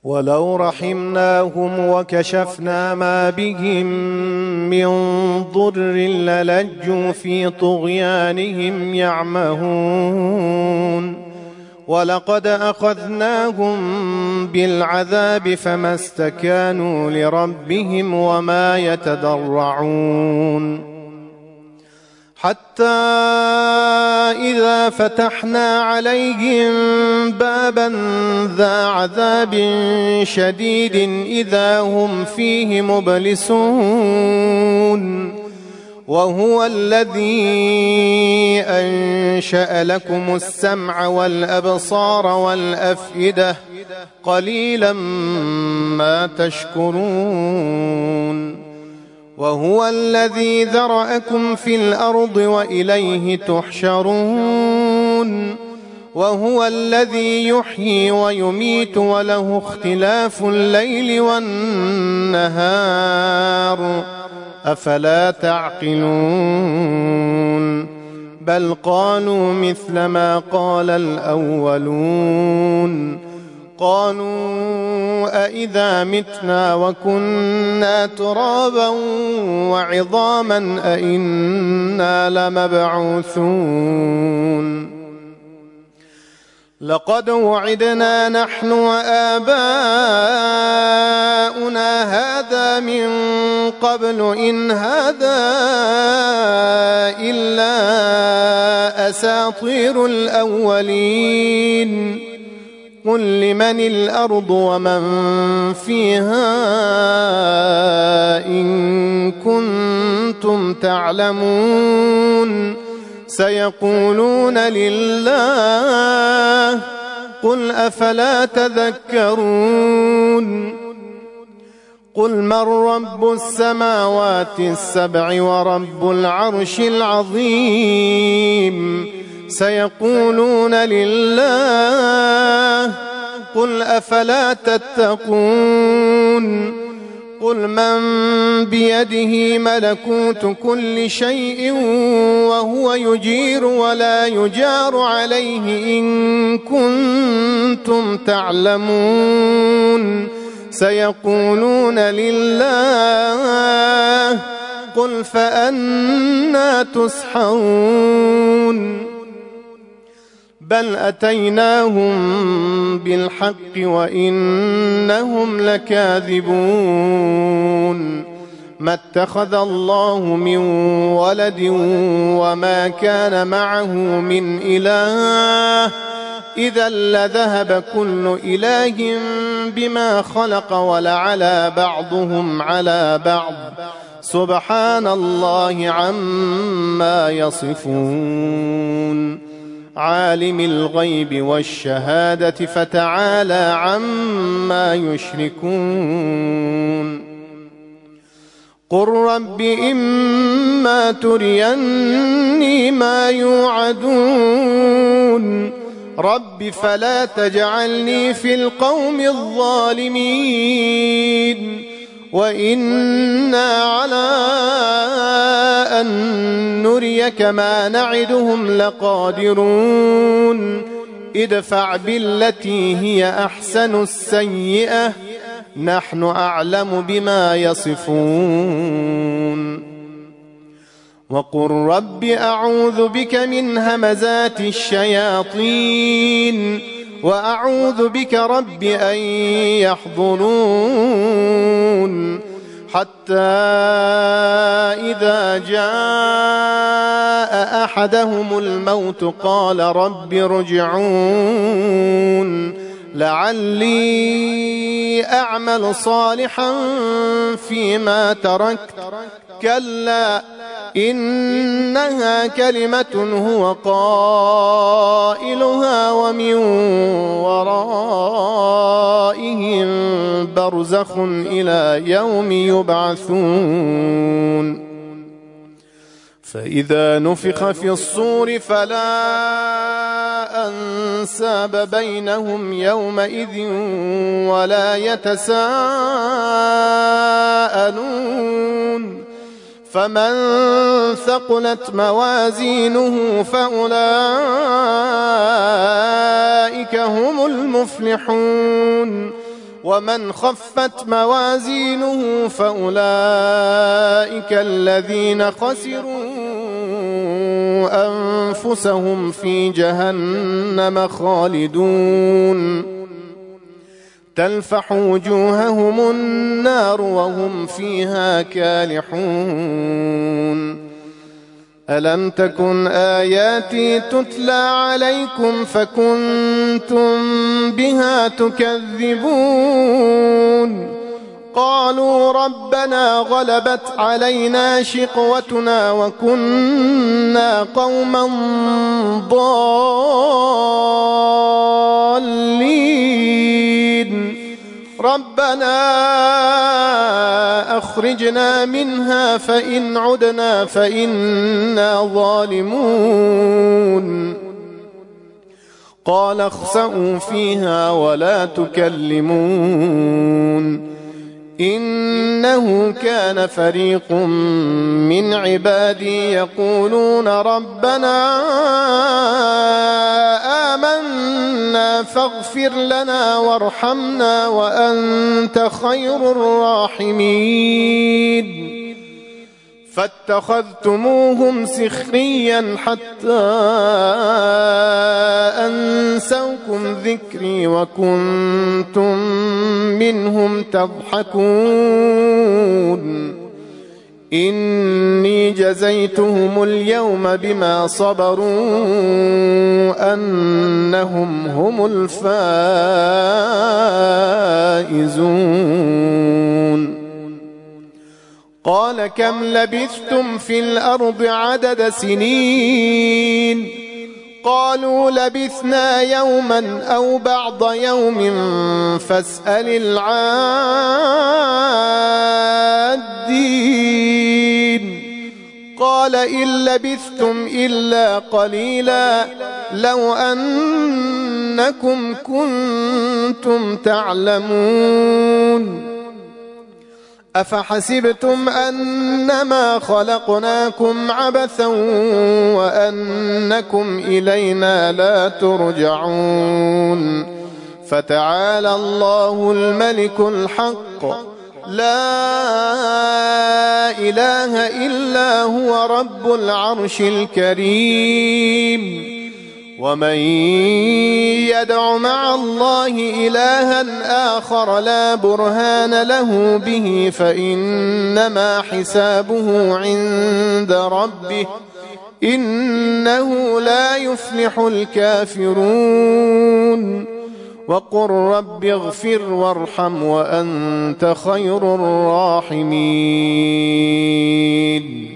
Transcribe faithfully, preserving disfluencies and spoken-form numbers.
ولو رحمناهم وكشفنا ما بهم من ضر للجوا في طغيانهم يعمهون ولقد أخذناهم بالعذاب فما استكانوا لربهم وما يتضرعون حتى إذا فتحنا عليهم بابا ذا عذاب شديد إذا هم فيه مبلسون وهو الذي أنشأ لكم السمع والأبصار والأفئدة قليلا ما تشكرون وهو الذي ذرأكم في الأرض وإليه تحشرون وهو الذي يحيي ويميت وله اختلاف الليل والنهار أفلا تعقلون بل قالوا مثل ما قال الأولون قالوا أئذا متنا وكنا ترابا وعظاما أئنا لمبعوثون لقد وعدنا نحن وآباؤنا هذا من قبل إن هذا إلا أساطير الأولين قل لمن الأرض ومن فيها إن كنتم تعلمون سيقولون لله قل أفلا تذكرون قل من رب السماوات السبع ورب العرش العظيم سيقولون لله قل أفلا تتقون قل من بيده ملكوت كل شيء وهو يجير ولا يجار عليه إن كنتم تعلمون سيقولون لله قل فأنى تسحرون بل أتيناهم بالحق وإنهم لكاذبون ما اتخذ الله من ولد وما كان معه من إله إذا لذهب كل إله بما خلق ولعلى بعضهم على بعض سبحان الله عما يصفون عالم الغيب والشهادة فتعالى عما يشركون قل رب إما تريني ما يوعدون رب فلا تجعلني في القوم الظالمين وإنا على أن نريك ما نعدهم لقادرون ادفع بالتي هي أحسن السيئة نحن أعلم بما يصفون وقل رب أعوذ بك من همزات الشياطين وأعوذ بك رب أن يحضرون حتى إذا جاء أحدهم الموت قال رب ارجعون لعلي أعمل صالحا فيما تركت كلا إنها كلمة هو قائلها ومن ورائهم برزخ إلى يوم يبعثون فإذا نفخ في الصور فلا أنساب بينهم يومئذ ولا يتساءلون فمن ثقلت موازينه فأولئك هم المفلحون ومن خفت موازينه فأولئك الذين خسروا أنفسهم في جهنم خالدون تلفح وجوههم النار وهم فيها كالحون ألم تكن آياتي تتلى عليكم فكنتم بها تكذبون قالوا ربنا غلبت علينا شقوتنا وكنا قوما ضالين ربنا أخرجنا منها فإن عدنا فإنا ظالمون قال اخسئوا فيها ولا تكلمون إنه كان فريق من عبادي يقولون ربنا آمنا فاغفر لنا وارحمنا وأنت خير الراحمين فاتخذتموهم سخريا حتى أنسوكم ذكري وكنتم منهم تضحكون إني جزيتهم اليوم بما صبروا أنهم هم الفائزون قال كم لبثتم في الأرض عدد سنين قالوا لبثنا يوما أو بعض يوم فاسأل العادين قال إن لبثتم إلا قليلا لو أنكم كنتم تعلمون أفحسبتم أنما خلقناكم عبثا وأنكم إلينا لا ترجعون فتعالى الله الملك الحق لا إله إلا هو رب العرش الكريم ومن يدع مع الله إلها آخر لا برهان له به فإنما حسابه عند ربه إنه لا يفلح الكافرون وقل رب اغفر وارحم وأنت خير الراحمين